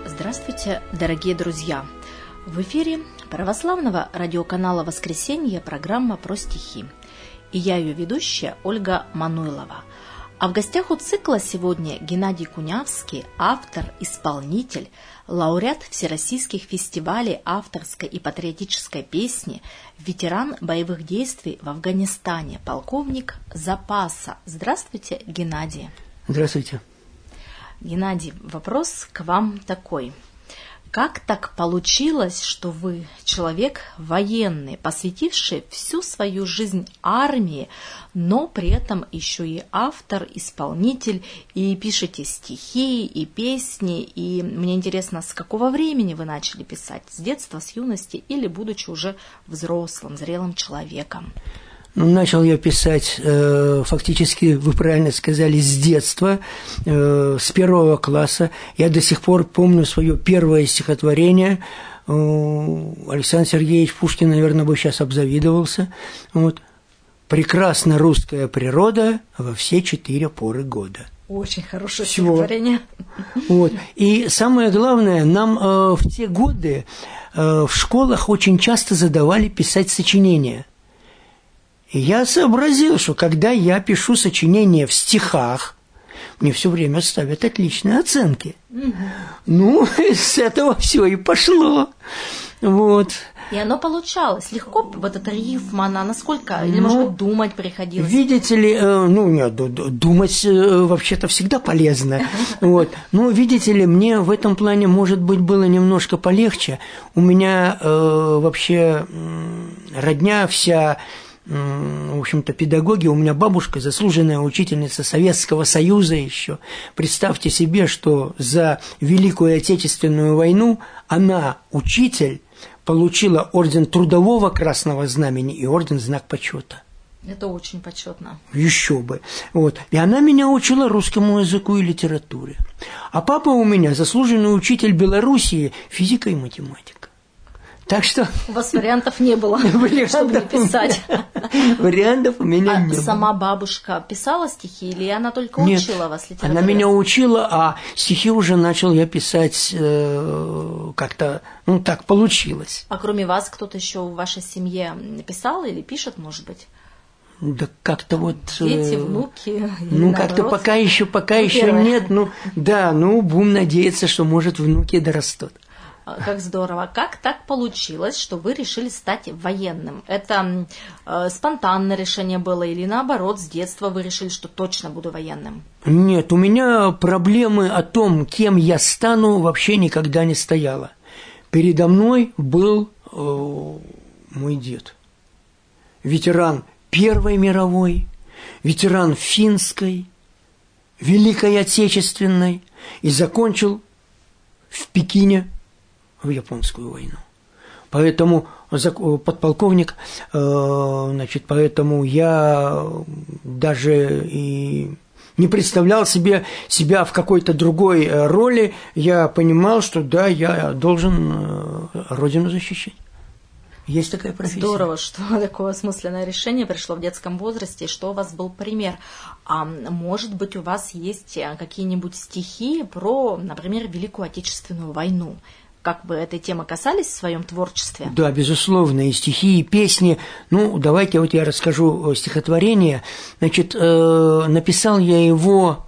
Здравствуйте, дорогие друзья! В эфире православного радиоканала «Воскресенье» программа про стихи. И я ее ведущая Ольга Мануйлова. А в гостях у цикла сегодня Геннадий Кунявский, автор, исполнитель, лауреат всероссийских фестивалей авторской и патриотической песни, ветеран боевых действий в Афганистане, полковник запаса. Здравствуйте, Геннадий. Здравствуйте. Геннадий, вопрос к вам такой. Как так получилось, что вы человек военный, посвятивший всю свою жизнь армии, но при этом еще и автор, исполнитель, и пишете стихи, и песни, и мне интересно, с какого времени вы начали писать? С детства, с юности или будучи уже взрослым, зрелым человеком? Начал я писать, фактически, вы правильно сказали, с детства, с 1 класса. Я до сих пор помню свое первое стихотворение. Александр Сергеевич Пушкин, наверное, бы сейчас обзавидовался. Вот. «Прекрасна русская природа во все 4 поры года». Очень хорошее стихотворение. Вот. И самое главное, нам в те годы в школах очень часто задавали писать сочинения. И я сообразил, что когда я пишу сочинения в стихах, мне все время ставят отличные оценки. Ну, с этого все и пошло. Вот. И оно получалось легко, вот эта рифма, она насколько, или, может быть, думать приходилось? Видите ли, нет, думать вообще-то всегда полезно. Вот. Но, видите ли, мне в этом плане, может быть, было немножко полегче. У меня вообще родня вся... В общем-то, педагоги, у меня бабушка, заслуженная учительница Советского Союза еще. Представьте себе, что за Великую Отечественную войну она, учитель, получила орден Трудового Красного Знамени и орден Знак Почета. Это очень почетно. Еще бы. Вот. И она меня учила русскому языку и литературе. А папа у меня заслуженный учитель Белоруссии, физика и математика. Так что... У вас вариантов не было, чтобы не писать. Вариантов у меня не было. А сама бабушка писала стихи или она только учила вас литературе? Она меня учила, а стихи уже начал я писать как-то, так получилось. А кроме вас кто-то еще в вашей семье писал или пишет, может быть? Да как-то вот... Дети, внуки? Как-то пока еще нет. Будем надеяться, что, может, внуки дорастут. Как здорово. Как так получилось, что вы решили стать военным? Это спонтанное решение было или наоборот, с детства вы решили, что точно буду военным? Нет, у меня проблемы о том, кем я стану, вообще никогда не стояло. Передо мной был мой дед. Ветеран Первой мировой, ветеран Финской, Великой Отечественной и закончил в Пекине в Японскую войну. Поэтому подполковник, поэтому я даже и не представлял себя в какой-то другой роли. Я понимал, что да, я должен Родину защищать. Есть такая профессия. Здорово, что такое осмысленное решение пришло в детском возрасте, и что у вас был пример. А может быть, у вас есть какие-нибудь стихи про, например, Великую Отечественную войну? Как бы этой темы касались в своем творчестве? Да, безусловно, и стихи, и песни. Давайте я расскажу стихотворение. Написал я его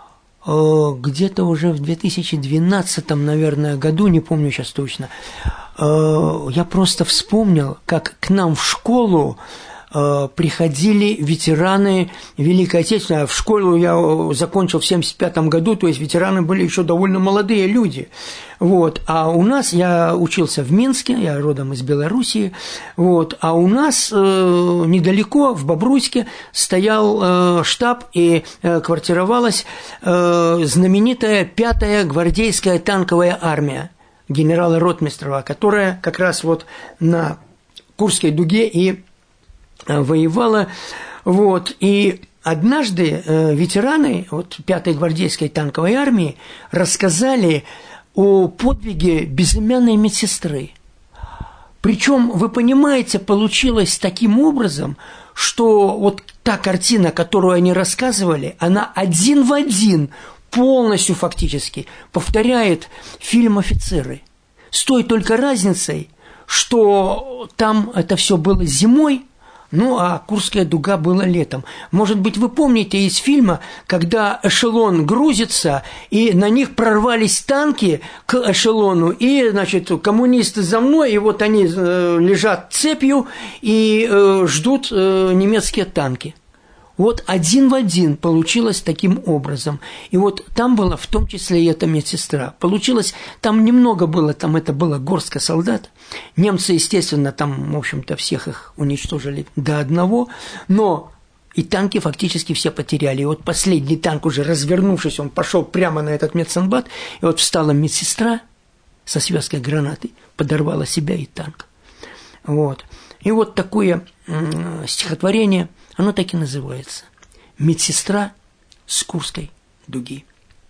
где-то уже в 2012, наверное, году, не помню сейчас точно. Я просто вспомнил, как к нам в школу приходили ветераны Великой Отечественной. В школу я закончил в 1975 году, то есть ветераны были еще довольно молодые люди. Вот. А у нас, я учился в Минске, я родом из Белоруссии, вот. А у нас недалеко, в Бобруйске, стоял штаб и квартировалась знаменитая 5-я гвардейская танковая армия генерала Ротмистрова, которая как раз вот на Курской дуге и воевала, вот, и однажды ветераны 5-й гвардейской танковой армии рассказали о подвиге безымянной медсестры. Причем, вы понимаете, получилось таким образом, что вот та картина, которую они рассказывали, она один в один полностью фактически повторяет фильм «Офицеры». С той только разницей, что там это все было зимой, ну, а Курская дуга была летом. Может быть, вы помните из фильма, когда эшелон грузится, и на них прорвались танки к эшелону, и, значит, коммунисты за мной, и вот они лежат цепью и ждут немецкие танки. Вот один в один получилось таким образом. И вот там была в том числе и эта медсестра. Получилось, там немного было, там это была горстка солдат. Немцы, естественно, там, в общем-то, всех их уничтожили до одного, но и танки фактически все потеряли. И вот последний танк, уже развернувшись, он пошел прямо на этот медсанбат, и вот встала медсестра со связкой гранаты, подорвала себя и танк. Вот. И вот такое стихотворение, оно так и называется. «Медсестра с Курской дуги».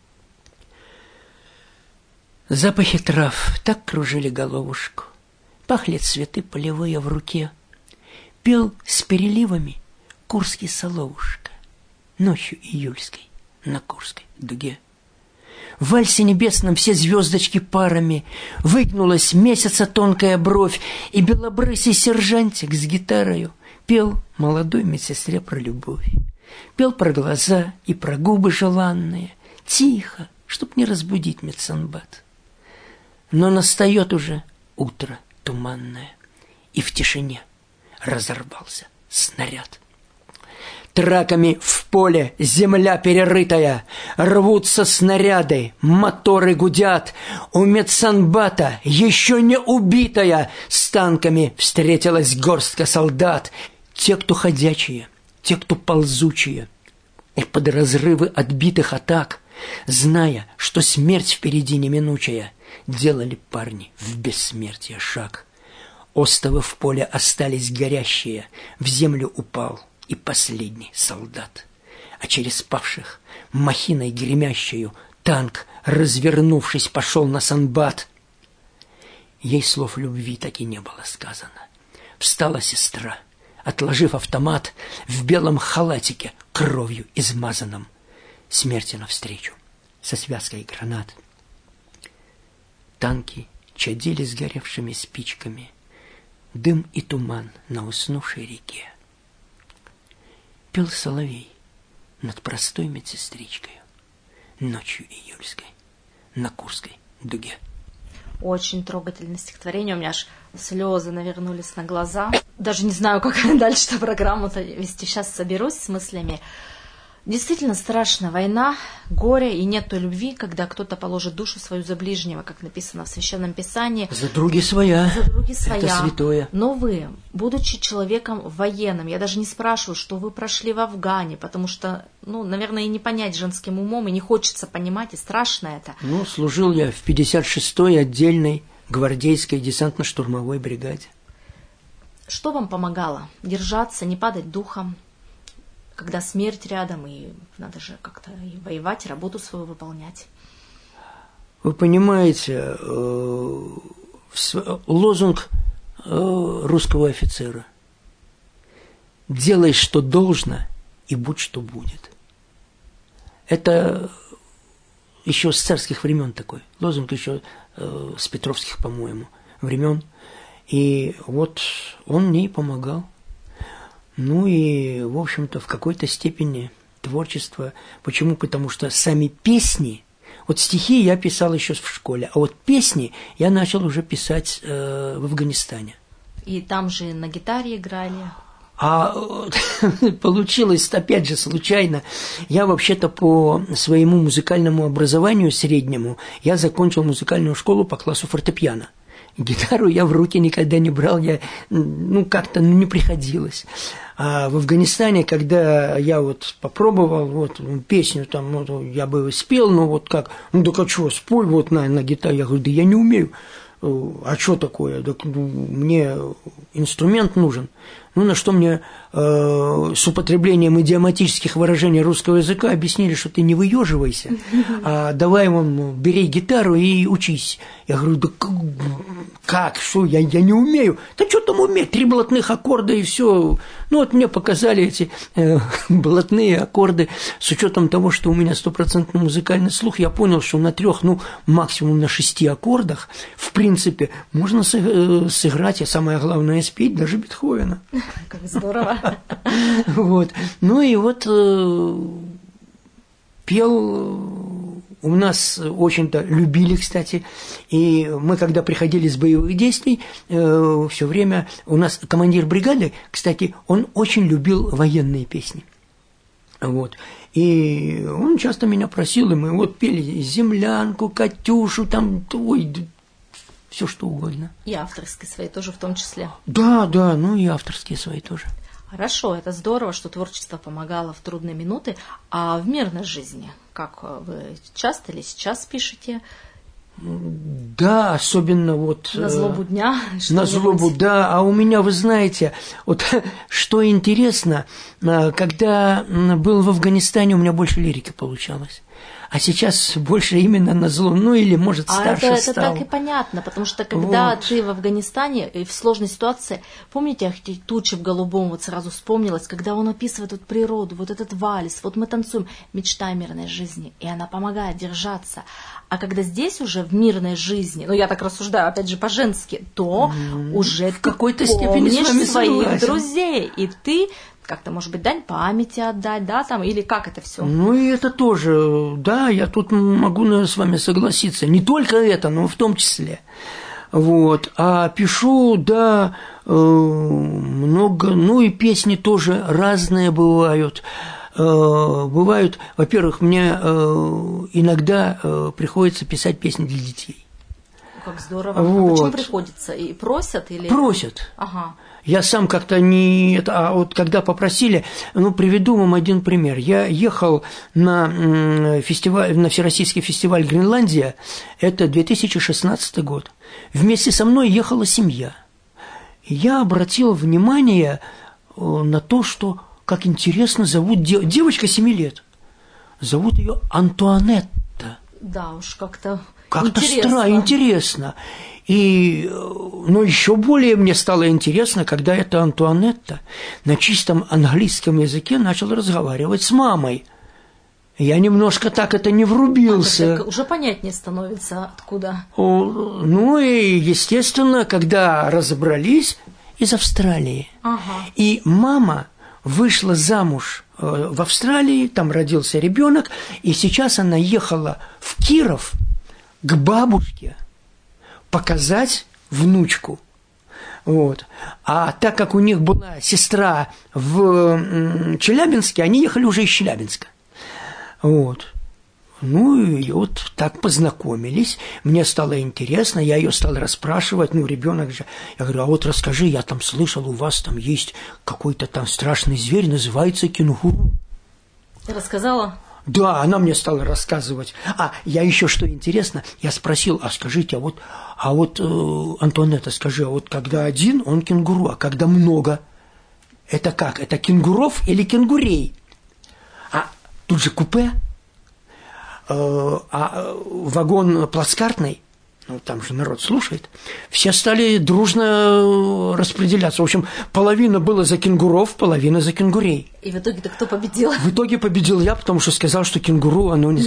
Запахи трав так кружили головушку, пахли цветы полевые в руке. Пел с переливами курский соловушка ночью июльской на Курской дуге. В вальсе небесном все звездочки парами, выгнулась месяца тонкая бровь, и белобрысый сержантик с гитарою пел молодой медсестре про любовь. Пел про глаза и про губы желанные, тихо, чтоб не разбудить медсанбат. Но настает уже утро туманное, и в тишине разорвался снаряд. Траками в поле земля перерытая, рвутся снаряды, моторы гудят. У медсанбата, еще не убитая, с танками встретилась горстка солдат. Те, кто ходячие, те, кто ползучие, и под разрывы отбитых атак, зная, что смерть впереди неминучая, делали парни в бессмертие шаг. Остовы в поле остались горящие, в землю упал и последний солдат. А через павших, махиной гремящую, танк, развернувшись, пошел на санбат. Ей слов любви так и не было сказано. Встала сестра, отложив автомат, в белом халатике, кровью измазанном, смерти навстречу, со связкой гранат. Танки чадили сгоревшими спичками, дым и туман на уснувшей реке. Пел соловей над простой медсестричкой ночью июльской на Курской дуге. Очень трогательное стихотворение. У меня аж слезы навернулись на глаза. Даже не знаю, как дальше программу-то вести. Сейчас соберусь с мыслями. Действительно страшна война, горе, и нет той любви, когда кто-то положит душу свою за ближнего, как написано в Священном Писании. За други своя. За други своя. Это святое. Но вы, будучи человеком военным, я даже не спрашиваю, что вы прошли в Афгане, потому что, наверное, и не понять женским умом, и не хочется понимать, и страшно это. Служил я в 56-й отдельной гвардейской десантно-штурмовой бригаде. Что вам помогало держаться, не падать духом? Когда смерть рядом, и надо же как-то и воевать, и работу свою выполнять. Вы понимаете, лозунг русского офицера: «Делай, что должно, и будь, что будет». Это еще с царских времен такой. Лозунг еще с петровских, по-моему, времен. И вот он мне и помогал. И, в общем-то, в какой-то степени творчество. Почему? Потому что сами песни, вот стихи я писал еще в школе, а вот песни я начал уже писать в Афганистане. И там же на гитаре играли? А получилось, опять же, случайно. Я вообще-то по своему музыкальному образованию среднему, я закончил музыкальную школу по классу фортепиано. Гитару я в руки никогда не брал, я, как-то не приходилось. А в Афганистане, когда я вот попробовал песню, там, я бы спел, так а что, спой на гитаре. Я говорю, да я не умею. а что такое? Так, мне инструмент нужен. Ну, на что мне с употреблением идиоматических выражений русского языка объяснили, что ты не выеживайся, а давай вон, бери гитару и учись. Я говорю, да как, что, я не умею. Да что там уметь, 3 блатных аккорда и все. Ну, вот мне показали эти блатные аккорды. С учетом того, что у меня 100% музыкальный слух, я понял, что на 3, ну, максимум на 6 аккордах, в принципе, можно сыграть, а самое главное, спеть даже Бетховена. Как здорово. Вот. Ну и вот пел у нас очень-то любили, кстати, и мы, когда приходили с боевых действий, все время у нас командир бригады, кстати, он очень любил военные песни. Вот. И он часто меня просил, и мы вот пели «Землянку», «Катюшу», там, ой, все что угодно. И авторские свои тоже в том числе. Да, ну и авторские свои тоже. Хорошо, это здорово, что творчество помогало в трудные минуты. А в мирной жизни, как вы часто или сейчас пишете? Да, особенно вот... На злобу дня? На злобу, да. А у меня, вы знаете, вот что интересно, когда был в Афганистане, у меня больше лирики получалось. А сейчас больше именно на зло, ну или, может, старше стал. Это так и понятно, потому что когда ты в Афганистане и в сложной ситуации, помните, эти тучи в голубом, вот сразу вспомнилось, когда он описывает вот природу, вот этот вальс, вот мы танцуем, мечта о мирной жизни, и она помогает держаться. А когда здесь уже в мирной жизни, ну я так рассуждаю, опять же, по-женски, то уже в какой-то степени с вами своих согласен. Друзей, и ты как-то, может быть, дань памяти отдать, да, там, или как это все? Ну, и это тоже, да, я тут могу, наверное, с вами согласиться. Не только это, но в том числе. Вот. А пишу, да, много, ну, и песни тоже разные бывают. Бывают, во-первых, мне иногда приходится писать песни для детей. Как здорово. Вот. А почему приходится? И просят? Или... Просят. Ага. Я сам как-то не... А вот когда попросили, ну, приведу вам один пример. Я ехал на фестиваль, на Всероссийский фестиваль «Гренландия», это 2016 год. Вместе со мной ехала семья. Я обратил внимание на то, что, как интересно зовут девочка 7 лет. Зовут ее Антуанетта. Да уж, как-то интересно. И, но еще более мне стало интересно, когда эта Антуанетта на чистом английском языке начала разговаривать с мамой. Я немножко так это не врубился. Уже понятнее становится, откуда. Ну и, естественно, когда разобрались, из Австралии. Ага. И мама вышла замуж в Австралии, там родился ребенок, и сейчас она ехала в Киров к бабушке показать внучку. Вот. А так как у них была сестра в Челябинске, они ехали уже из Челябинска. Вот. Ну, и вот так познакомились. Мне стало интересно, я ее стал расспрашивать, ну, ребенок же. Я говорю, а вот расскажи, я там слышал, у вас там есть какой-то там страшный зверь, называется кенгуру. Ты рассказала? Да, она мне стала рассказывать. А я еще что интересно, я спросил, а скажите, а вот Антуанетта, скажи, а вот когда один, он кенгуру, а когда много, это как? Это кенгуров или кенгурей? А тут же купе, а вагон плацкартный, ну, там же народ слушает, все стали дружно распределяться. В общем, половина была за кенгуров, половина за кенгурей. И в итоге-то кто победил? В итоге победил я, потому что сказал, что кенгуру, оно не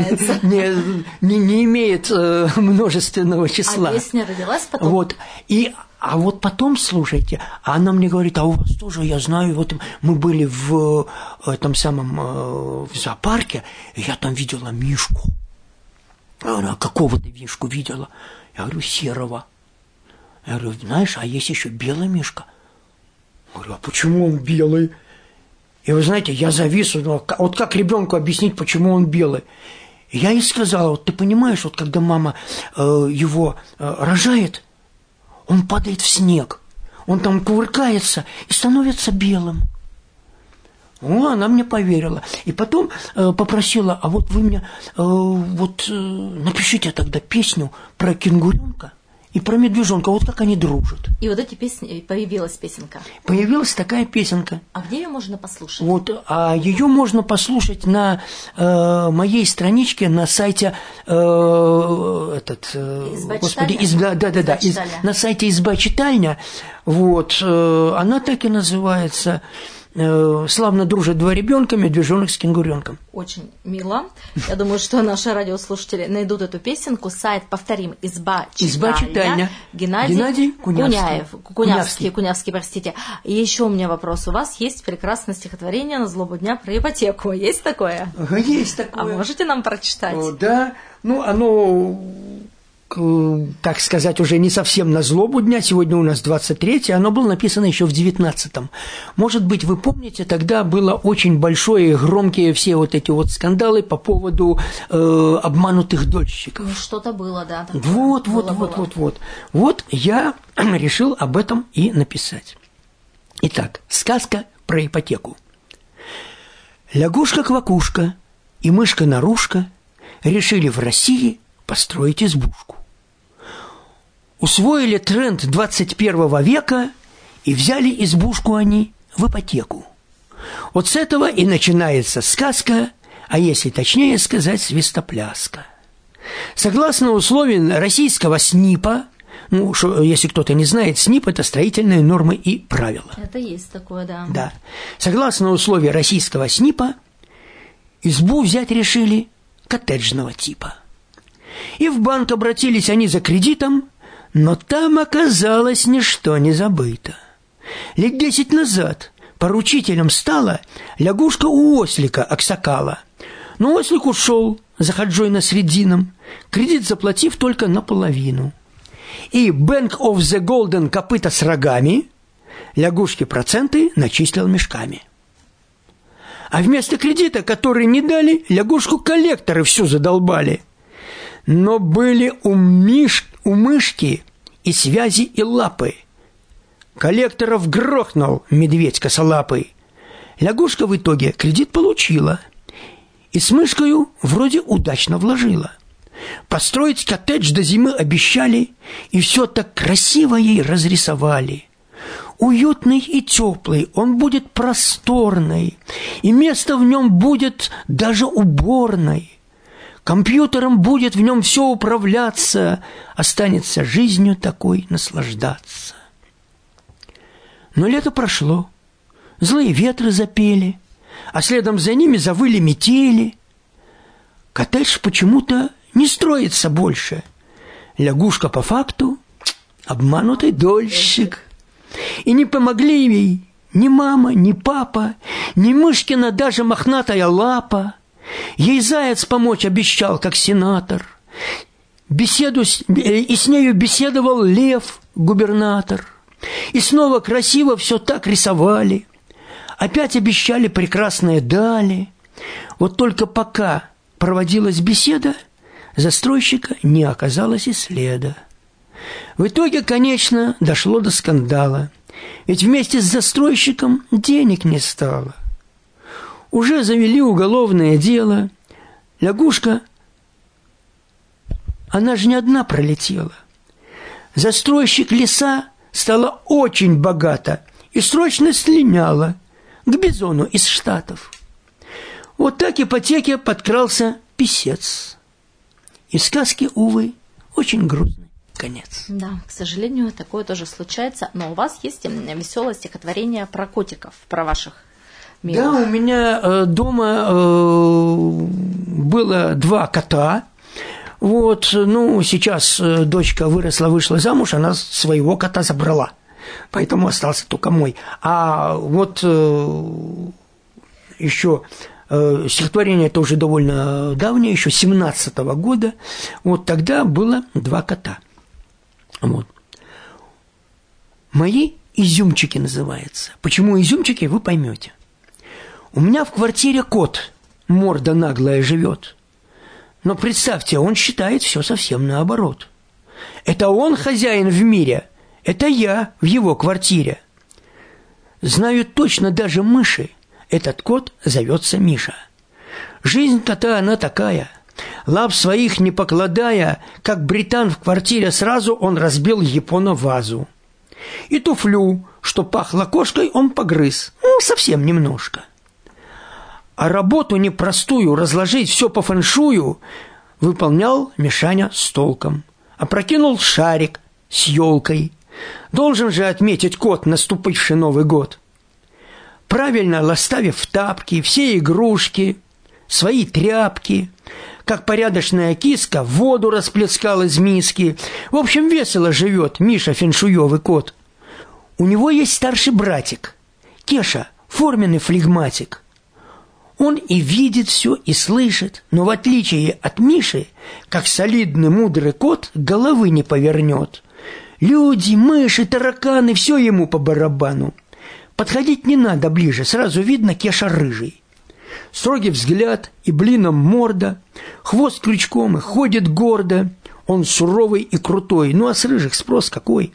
имеет множественного числа. А песня родилась потом? Вот. А вот потом, слушайте, она мне говорит, а у вас тоже, я знаю, вот мы были в этом самом в зоопарке, и я там видела мишку. Она какого-то мишку видела. Я говорю, серого. Я говорю, знаешь, а есть еще белый мишка. Я говорю, а почему он белый? И вы знаете, я завис, вот как ребенку объяснить, почему он белый? Я ей сказала, вот ты понимаешь, вот когда мама его рожает, он падает в снег, он там кувыркается и становится белым. Она мне поверила. И потом попросила, а вот вы мне напишите тогда песню про кенгуренка и про медвежонка, вот как они дружат. И вот эти песни, появилась песенка. Появилась такая песенка. А где ее можно послушать? Вот, а ее можно послушать на моей страничке на сайте на сайте «Изба читальня». Вот, она так и называется. «Славно дружат два ребенка, медвежонок с кенгуренком». Очень мило. Я думаю, что наши радиослушатели найдут эту песенку. Сайт, повторим, «Изба читальня». Геннадий Кунявский, простите. И еще у меня вопрос. У вас есть прекрасное стихотворение «На злобу дня» про ипотеку. Есть такое? Есть такое. А можете нам прочитать? Да. Ну, оно, так сказать, уже не совсем на злобу дня, сегодня у нас 23-е, оно было написано еще в 19-м. Может быть, вы помните, тогда было очень большое и громкие все вот эти вот скандалы по поводу обманутых дольщиков. Ну, что-то было, да. Вот. Вот я решил об этом и написать. Итак, сказка про ипотеку. Лягушка-квакушка и мышка-нарушка решили в России построить избушку. Усвоили тренд 21 века и взяли избушку они в ипотеку. Вот с этого и начинается сказка, а если точнее сказать, свистопляска. Согласно условиям российского СНИПа, если кто-то не знает, СНИП – это строительные нормы и правила. Это есть такое, да. Да. Согласно условиям российского СНИПа, избу взять решили коттеджного типа. И в банк обратились они за кредитом, но там оказалось ничто не забыто. Лет 10 назад поручителем стала лягушка у ослика Аксакала. Но ослик ушел за хаджой на средином, кредит заплатив только наполовину. И Bank of the Golden копыта с рогами лягушке проценты начислил мешками. А вместо кредита, который не дали, лягушку коллекторы всю задолбали. Но были у мышки и связи, и лапы. Коллекторов грохнул медведь косолапый. Лягушка в итоге кредит получила. И с мышкою вроде удачно вложила. Построить коттедж до зимы обещали, и все так красиво ей разрисовали. Уютный и теплый, он будет просторный, и место в нем будет даже уборной. Компьютером будет в нем все управляться, останется жизнью такой наслаждаться. Но лето прошло, злые ветры запели, а следом за ними завыли метели. Коттедж почему-то не строится больше. Лягушка по факту обманутый дольщик. И не помогли ей ни мама, ни папа, ни мышкина даже мохнатая лапа. Ей заяц помочь обещал, как сенатор. И с нею беседовал лев, губернатор. И снова красиво все так рисовали. Опять обещали прекрасное дали. Вот только пока проводилась беседа, застройщика не оказалось и следа. В итоге, конечно, дошло до скандала. Ведь вместе с застройщиком денег не стало. Уже завели уголовное дело. Лягушка, она же не одна пролетела. Застройщик леса стала очень богата и срочно слиняла к Бизону из Штатов. Вот так ипотеке подкрался писец. И сказки, увы, очень грустный конец. Да, к сожалению, такое тоже случается. Но у вас есть веселое стихотворение про котиков, про ваших милых. Да, у меня дома было 2 кота. Вот, сейчас дочка вышла замуж, она своего кота забрала. Поэтому остался только мой. А вот еще стихотворение это уже довольно давнее, еще 17-го года. Вот тогда было 2 кота. Вот. «Мои изюмчики» называется. Почему изюмчики, вы поймете. У меня в квартире кот, морда наглая, живет. Но представьте, он считает все совсем наоборот. Это он хозяин в мире, это я в его квартире. Знаю точно даже мыши, этот кот зовется Миша. Жизнь кота она такая, Лап своих не покладая, как британ в квартире, сразу он разбил япона вазу. И туфлю, что пахло кошкой, он погрыз, совсем немножко. А работу непростую, разложить все по фэншую, выполнял Мишаня с толком. Опрокинул шарик с елкой. Должен же отметить кот наступивший Новый год. Правильно расставив тапки, все игрушки, свои тряпки, как порядочная киска, воду расплескал из миски. В общем, весело живет Миша феншуевый кот. У него есть старший братик, Кеша, форменный флегматик. Он и видит все, и слышит, но в отличие от Миши, как солидный мудрый кот, головы не повернет. Люди, мыши, тараканы, все ему по барабану. Подходить не надо ближе, сразу видно, Кеша рыжий. Строгий взгляд и блином морда, хвост крючком и ходит гордо. Он суровый и крутой, ну а с рыжих спрос какой?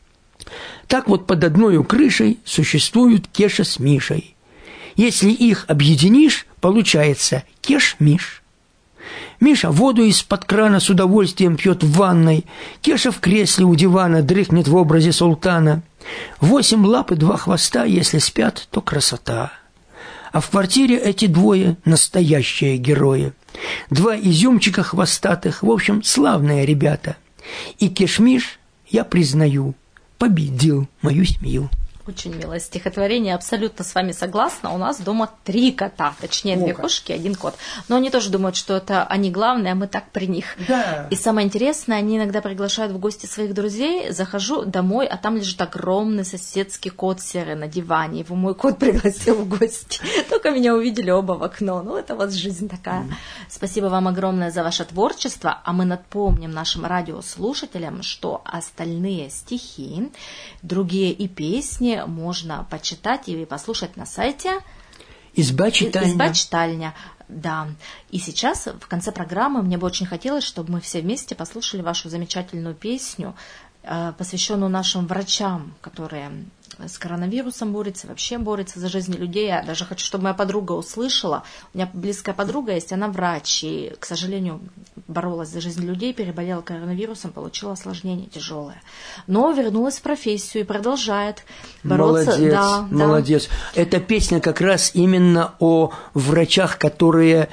Так вот под одной крышей существуют Кеша с Мишей. Если их объединишь, получается Кеш-Миш. Миша воду из-под крана с удовольствием пьет в ванной. Кеша в кресле у дивана дрыхнет в образе султана. 8 лап и 2 хвоста, если спят, то красота. А в квартире эти двое настоящие герои. 2 изюмчика хвостатых, в общем, славные ребята. И Кеш-Миш, я признаю, победил мою семью. Очень милое стихотворение, абсолютно с вами согласна. У нас дома 3 кота, точнее 2 кошки, 1 кот. Но они тоже думают, что это они главные, а мы так при них. Да. И самое интересное, они иногда приглашают в гости своих друзей. Захожу домой, а там лежит огромный соседский кот серый на диване. Его мой кот пригласил в гости. Только меня увидели оба в окно. Ну, это вот жизнь такая. Спасибо вам огромное за ваше творчество. А мы напомним нашим радиослушателям, что остальные стихи, другие и песни можно почитать и послушать на сайте «Изба-читальня». «Изба-читальня», да. И сейчас, в конце программы, мне бы очень хотелось, чтобы мы все вместе послушали вашу замечательную песню, посвященную нашим врачам, которые с коронавирусом борются, вообще борются за жизнь людей. Я даже хочу, чтобы моя подруга услышала. У меня близкая подруга есть, она врач, и, к сожалению, боролась за жизнь людей, переболела коронавирусом, получила осложнение тяжелое. Но вернулась в профессию и продолжает бороться. Молодец, да, молодец. Да. Эта песня как раз именно о врачах, которые,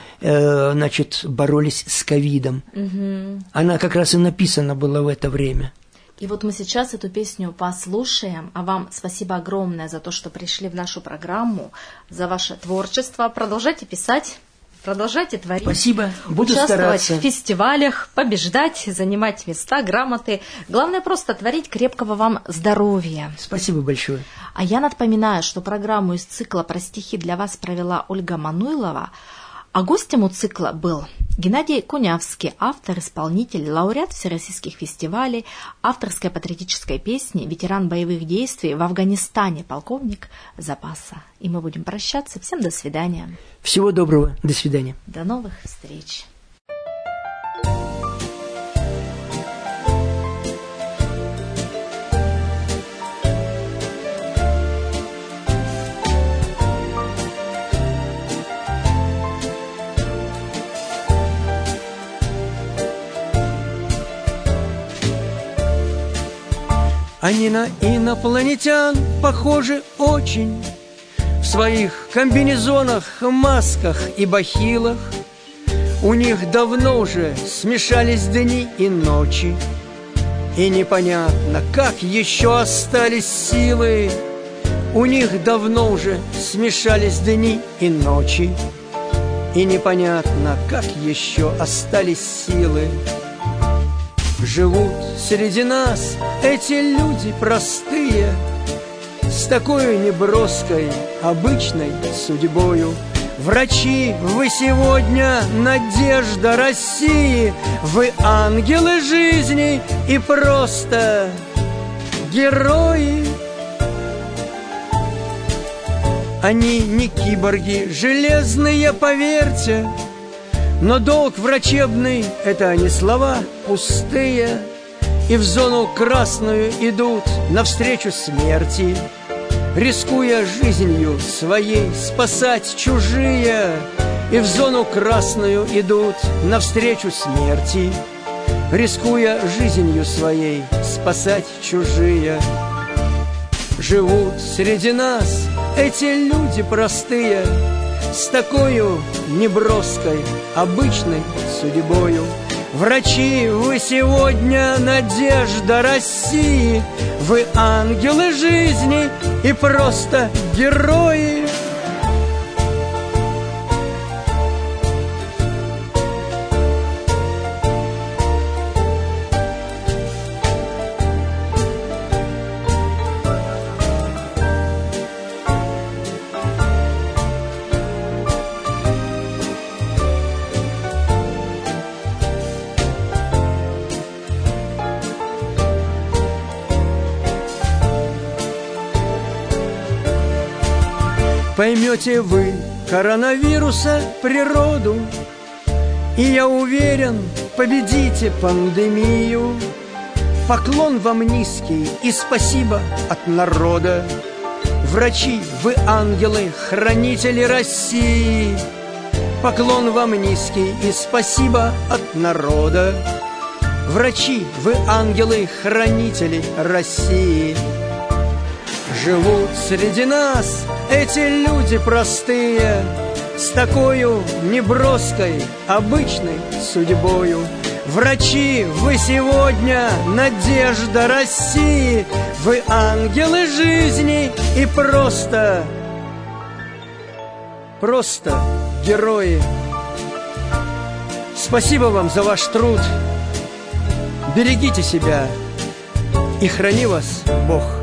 боролись с ковидом. Угу. Она как раз и написана была в это время. И вот мы сейчас эту песню послушаем, а вам спасибо огромное за то, что пришли в нашу программу, за ваше творчество. Продолжайте писать, продолжайте творить. Спасибо, буду участвовать стараться. В фестивалях, побеждать, занимать места, грамоты. Главное просто творить, крепкого вам здоровья. Спасибо большое. А я напоминаю, что программу из цикла про стихи для вас провела Ольга Мануйлова, а гостем у цикла был Геннадий Кунявский, автор-исполнитель, лауреат всероссийских фестивалей, авторской патриотической песни, ветеран боевых действий в Афганистане, полковник запаса. И мы будем прощаться. Всем до свидания. Всего доброго. До свидания. До новых встреч. Они на инопланетян похожи очень в своих комбинезонах, масках и бахилах. У них давно уже смешались дни и ночи, и непонятно, как еще остались силы. У них давно уже смешались дни и ночи, и непонятно, как еще остались силы. Живут среди нас эти люди простые, с такой неброской, обычной судьбою. Врачи, вы сегодня надежда России, вы ангелы жизни и просто герои. Они не киборги железные, поверьте, но долг врачебный — это не слова пустые, и в зону красную идут навстречу смерти, рискуя жизнью своей спасать чужие. и в зону красную идут навстречу смерти, рискуя жизнью своей спасать чужие. Живут среди нас эти люди простые, с такою неброской, обычной судьбою. Врачи, вы сегодня надежда России, вы ангелы жизни и просто герои. Поймете вы коронавируса природу, и я уверен, победите пандемию. Поклон вам низкий и спасибо от народа. Врачи, вы ангелы, хранители России. Поклон вам низкий и спасибо от народа. Врачи, вы ангелы, хранители России. Живут среди нас эти люди простые, с такою неброской, обычной судьбою. Врачи, вы сегодня надежда России, вы ангелы жизни и просто герои. Спасибо вам за ваш труд. Берегите себя и храни вас Бог.